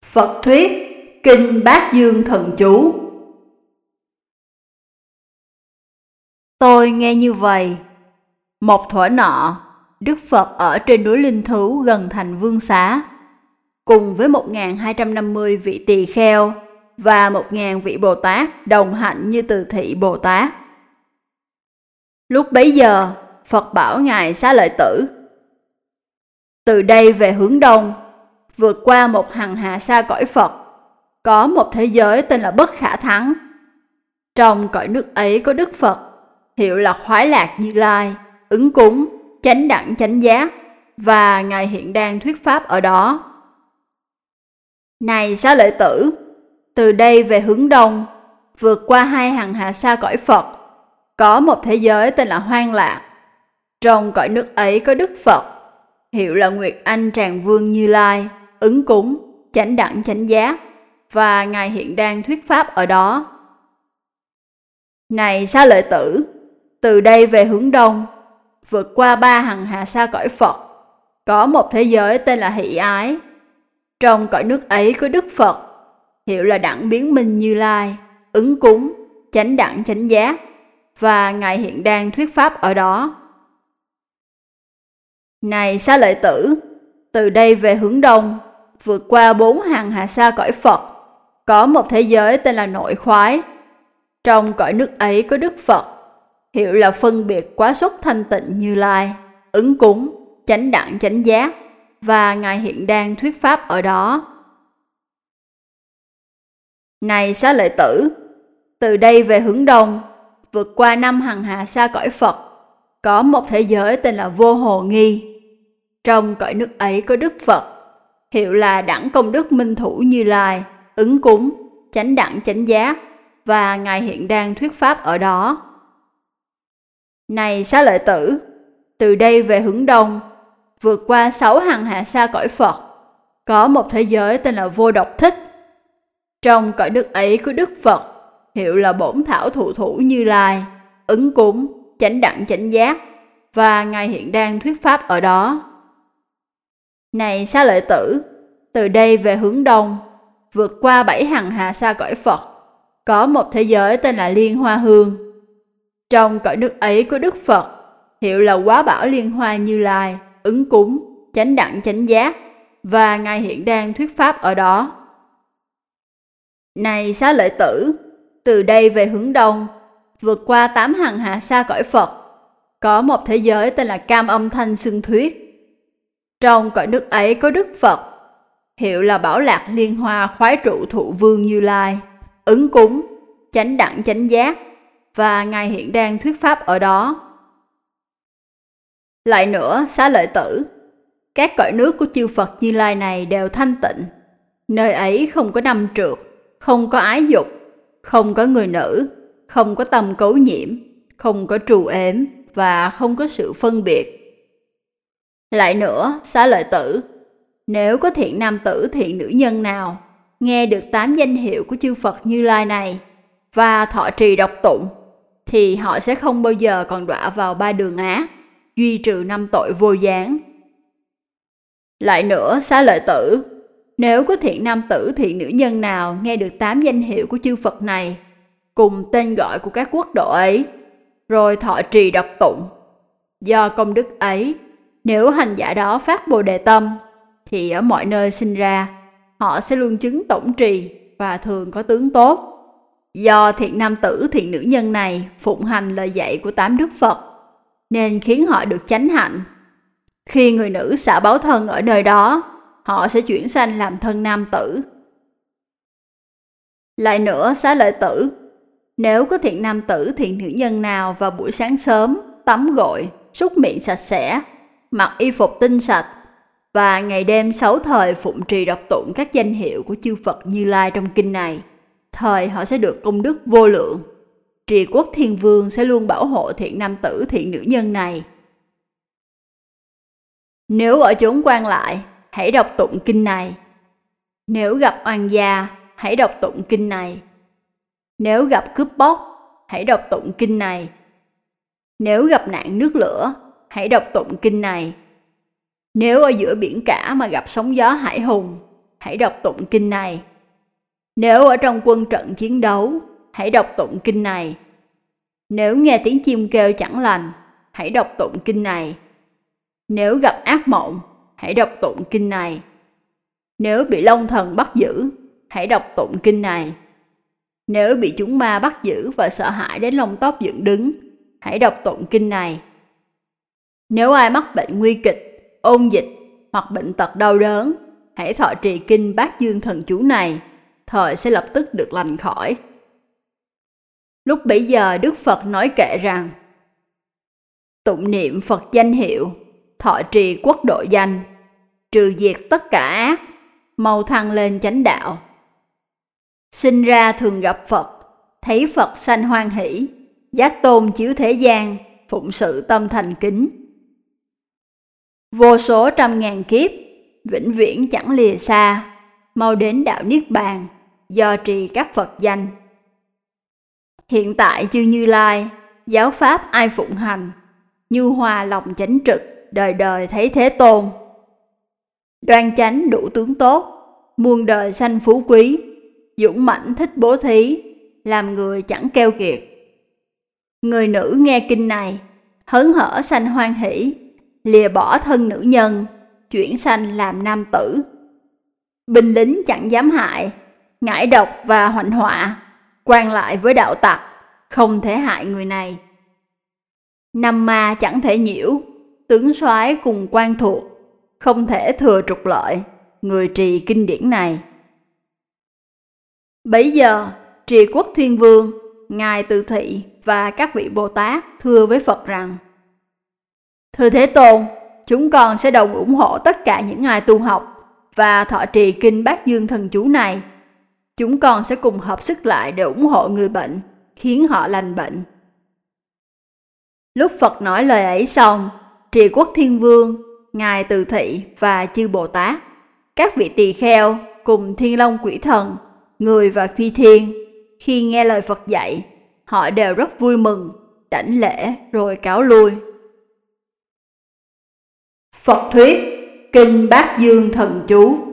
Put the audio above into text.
Phật thuyết Kinh Bát Dương Thần Chú. Tôi nghe như vậy. Một thuở nọ, Đức Phật ở trên núi Linh Thú gần thành Vương Xá, cùng với 1250 vị tỳ kheo và 1000 vị Bồ Tát đồng hạnh như Từ Thị Bồ Tát. Lúc bấy giờ, Phật bảo Ngài Xá Lợi Tử: từ đây về hướng đông, vượt qua một hằng hà sa cõi Phật, có một thế giới tên là Bất Khả Thắng. Trong cõi nước ấy có Đức Phật, hiệu là Khoái Lạc Như Lai, ứng cúng, chánh đẳng chánh giác, và Ngài hiện đang thuyết pháp ở đó. Này Xá Lợi Tử, từ đây về hướng đông, vượt qua 2 hằng hà sa cõi Phật, có một thế giới tên là Hoan Lạc. Trong cõi nước ấy có Đức Phật, hiệu là Nguyệt Anh Tràng Vương Như Lai, ứng cúng, chánh đẳng chánh giác, và Ngài hiện đang thuyết pháp ở đó. Này Xá Lợi Tử, từ đây về hướng đông, vượt qua 3 hằng hà sa cõi Phật, có một thế giới tên là Hỷ Ái. Trong cõi nước ấy có Đức Phật, hiệu là Đẳng Biến Minh Như Lai, ứng cúng, chánh đẳng chánh giác, và Ngài hiện đang thuyết pháp ở đó. Này Xá Lợi Tử, từ đây về hướng đông, vượt qua 4 hằng hà sa cõi Phật, có một thế giới tên là Nội Khoái. Trong cõi nước ấy có Đức Phật, hiệu là Phân Biệt Quá Xuất Thanh Tịnh Như Lai, ứng cúng, chánh đẳng chánh giác, và Ngài hiện đang thuyết pháp ở đó. Này Xá Lợi Tử, từ đây về hướng đông, vượt qua 5 hằng hà sa cõi Phật, có một thế giới tên là Vô Hồ Nghi. Trong cõi nước ấy có Đức Phật, hiệu là Đẳng Công Đức Minh Thủ Như Lai, ứng cúng, chánh đẳng chánh giác, và Ngài hiện đang thuyết pháp ở đó. Này Xá Lợi Tử, từ đây về hướng đông, vượt qua 6 hằng hà sa cõi Phật, có một thế giới tên là Vô Độc Thích. Trong cõi nước ấy có Đức Phật, hiệu là Bổn Thảo Thụ Thủ Như Lai, ứng cúng, chánh đẳng chánh giác, và Ngài hiện đang thuyết pháp ở đó. Này Xá Lợi Tử, từ đây về hướng đông, vượt qua 7 hằng hà sa cõi Phật, có một thế giới tên là Liên Hoa Hương. Trong cõi nước ấy có Đức Phật, hiệu là Quá Bảo Liên Hoa Như Lai, ứng cúng, chánh đẳng chánh giác, và Ngài hiện đang thuyết pháp ở đó. Này Xá Lợi Tử, từ đây về hướng đông, vượt qua 8 hằng hà sa cõi Phật, có một thế giới tên là Cam Âm Thanh Xưng Thuyết. Trong cõi nước ấy có Đức Phật, hiệu là Bảo Lạc Liên Hoa Khoái Trụ Thụ Vương Như Lai, ứng cúng, chánh đẳng chánh giác, và Ngài hiện đang thuyết pháp ở đó. Lại nữa, Xá Lợi Tử, các cõi nước của chư Phật Như Lai này đều thanh tịnh. Nơi ấy không có năm trượt, không có ái dục, không có người nữ, không có tâm cấu nhiễm, không có trù ếm, và không có sự phân biệt. Lại nữa, Xá Lợi Tử, nếu có thiện nam tử thiện nữ nhân nào nghe được 8 danh hiệu của chư Phật Như Lai này và thọ trì đọc tụng, thì họ sẽ không bao giờ còn đọa vào 3 đường ác, duy trừ 5 tội vô gián. Lại nữa, Xá Lợi Tử, nếu có thiện nam tử thiện nữ nhân nào nghe được 8 danh hiệu của chư Phật này cùng tên gọi của các quốc độ ấy, rồi thọ trì đọc tụng, do công đức ấy, nếu hành giả đó phát Bồ Đề tâm, thì ở mọi nơi sinh ra, họ sẽ luôn chứng tổng trì và thường có tướng tốt. Do thiện nam tử thiện nữ nhân này phụng hành lời dạy của 8 Đức Phật, nên khiến họ được chánh hạnh. Khi người nữ xả báo thân ở nơi đó, họ sẽ chuyển sanh làm thân nam tử. Lại nữa, Xá Lợi Tử, nếu có thiện nam tử thiện nữ nhân nào vào buổi sáng sớm tắm gội, súc miệng sạch sẽ, mặc y phục tinh sạch, và ngày đêm 6 thời phụng trì đọc tụng các danh hiệu của chư Phật Như Lai trong kinh này, thời họ sẽ được công đức vô lượng. Trì Quốc Thiên Vương sẽ luôn bảo hộ thiện nam tử thiện nữ nhân này. Nếu ở chốn quan lại, hãy đọc tụng kinh này. Nếu gặp oan gia, hãy đọc tụng kinh này. Nếu gặp cướp bóc, hãy đọc tụng kinh này. Nếu gặp nạn nước lửa, hãy đọc tụng kinh này. Nếu ở giữa biển cả mà gặp sóng gió hải hùng, hãy đọc tụng kinh này. Nếu ở trong quân trận chiến đấu, hãy đọc tụng kinh này. Nếu nghe tiếng chim kêu chẳng lành, hãy đọc tụng kinh này. Nếu gặp ác mộng, hãy đọc tụng kinh này. Nếu bị Long Thần bắt giữ, hãy đọc tụng kinh này. Nếu bị chúng ma bắt giữ và sợ hãi đến lông tóc dựng đứng, hãy đọc tụng kinh này. Nếu ai mắc bệnh nguy kịch, ôn dịch hoặc bệnh tật đau đớn, hãy thọ trì kinh Bát Dương Thần Chú này, thời sẽ lập tức được lành khỏi. Lúc bấy giờ Đức Phật nói kệ rằng: tụng niệm Phật danh hiệu, thọ trì quốc độ danh, trừ diệt tất cả ác, mau thăng lên chánh đạo. Sinh ra thường gặp Phật, thấy Phật sanh hoan hỷ, giác tôn chiếu thế gian, phụng sự tâm thành kính. Vô số trăm ngàn kiếp, vĩnh viễn chẳng lìa xa, mau đến đạo Niết Bàn, do trì các Phật danh. Hiện tại chư Như Lai, giáo pháp ai phụng hành, nhu hòa lòng chánh trực, đời đời thấy Thế Tôn. Đoan chánh đủ tướng tốt, muôn đời sanh phú quý, dũng mãnh thích bố thí, làm người chẳng keo kiệt. Người nữ nghe kinh này, hớn hở sanh hoan hỷ, lìa bỏ thân nữ nhân, chuyển sanh làm nam tử. Binh lính chẳng dám hại, ngải độc và hoạnh họa, quan lại với đạo tặc, không thể hại người này. Năm ma chẳng thể nhiễu, tướng soái cùng quan thuộc, không thể thừa trục lợi, người trì kinh điển này. Bấy giờ, Trì Quốc Thiên Vương, Ngài Từ Thị và các vị Bồ Tát thưa với Phật rằng: thưa Thế Tôn, chúng con sẽ đồng ủng hộ tất cả những ai tu học và thọ trì kinh Bát Dương Thần Chú này. Chúng con sẽ cùng hợp sức lại để ủng hộ người bệnh, khiến họ lành bệnh. Lúc Phật nói lời ấy xong, Trì Quốc Thiên Vương, Ngài Từ Thị và chư Bồ Tát, các vị tỳ kheo cùng Thiên Long Quỷ Thần, người và phi thiên, khi nghe lời Phật dạy, họ đều rất vui mừng, đảnh lễ rồi cáo lui. Phật thuyết kinh Bát Dương Thần Chú.